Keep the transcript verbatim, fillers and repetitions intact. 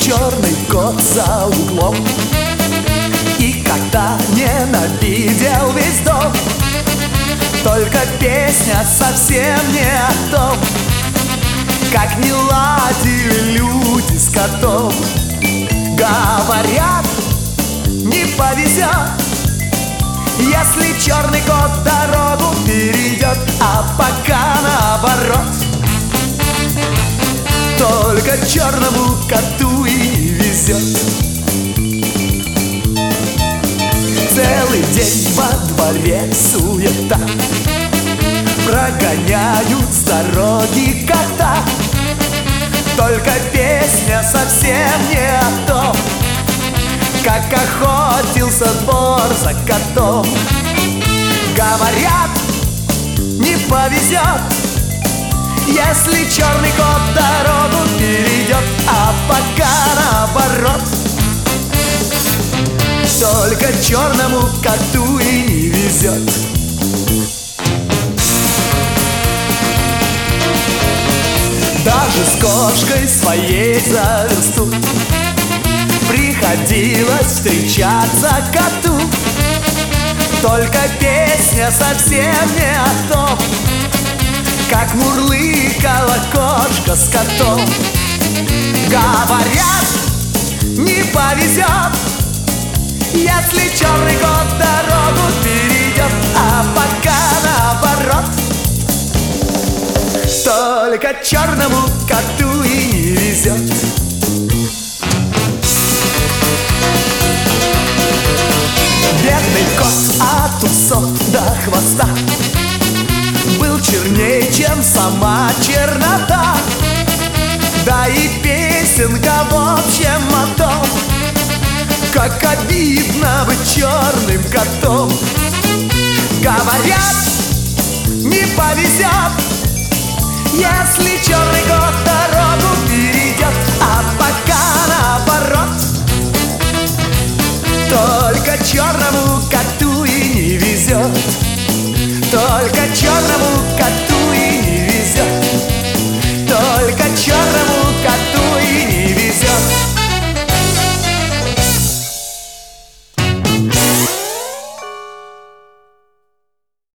черный кот за углом и кота ненавидел весь дом. Только песня совсем не о том, как не ладили люди с котом. Говорят, не повезет, если черный кот дорогу перейдет, а пока наоборот. Только черному коту и не везет. Целый день во дворе суета, прогоняют с дороги кота. Только песня совсем не о том, как охотился двор за котом. Говорят, не повезет, если черный кот дорогу перейдет, а пока наоборот. Только черному коту и не везет. Даже с кошкой своей за версту приходилось встречаться коту. Только песня совсем не о том, как мурлыкала кошка с котом. Говорят, не повезет, если черный кот дорогу перейдет, а пока наоборот. Только черному коту и не везет. Бедный кот от усов до хвоста был черней, чем сама чернота. Да и песенка в общем о том, как обидно быть черным котом. Говорят, не повезет, если черный кот